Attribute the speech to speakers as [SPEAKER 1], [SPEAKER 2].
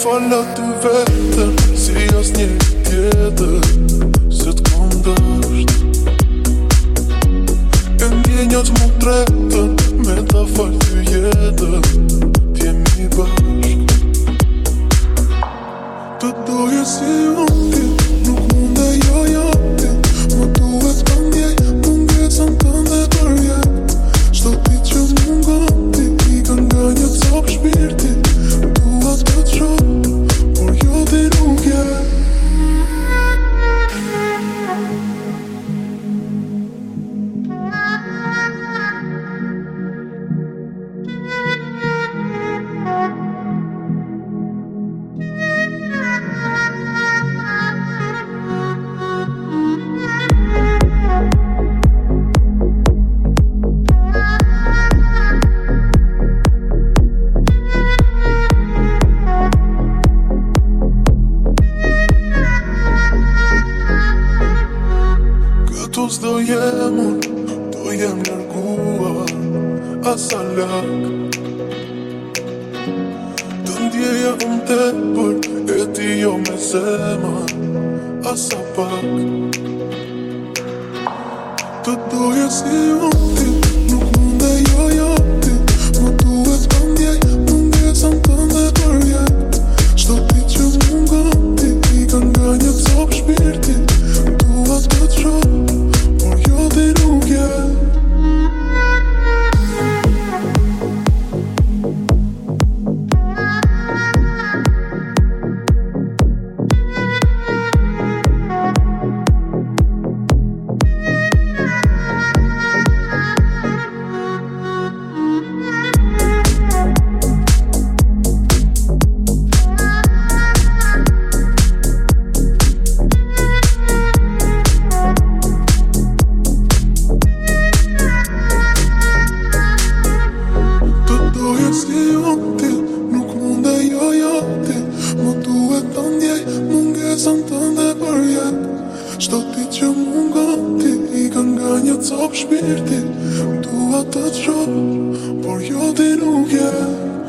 [SPEAKER 1] Fala ty vetëm si asnjë tjetër, se t'kom dësht. E ndjenjat mu tretën me ta fal ty jetën, t'jemi bashk. Të doje si unë ti, nuk munde jo ti. Më duhet të ndjej mungesën tënde për jet. Çdo ditë që mungon ti, ikën nga një cop shpirti. Dua të të shoh, por jo ti nuk je. Do jem unë, do jem nërguar asa lak. Të ndjeja unë tepër, e ti jo me zemër asa pak. Të doje si unë ti, nuk munde jo ti. Më duhet të ndjej mungesën tënde për jet. Çdo ditë që mungon ti, ikën nga një cop shpirti. Dua të të shoh, por jo ti nuk je. Çdo ditë që mungon ti, ikën nga një cop shpirti. Dua të të shoh, por jo ti nuk je.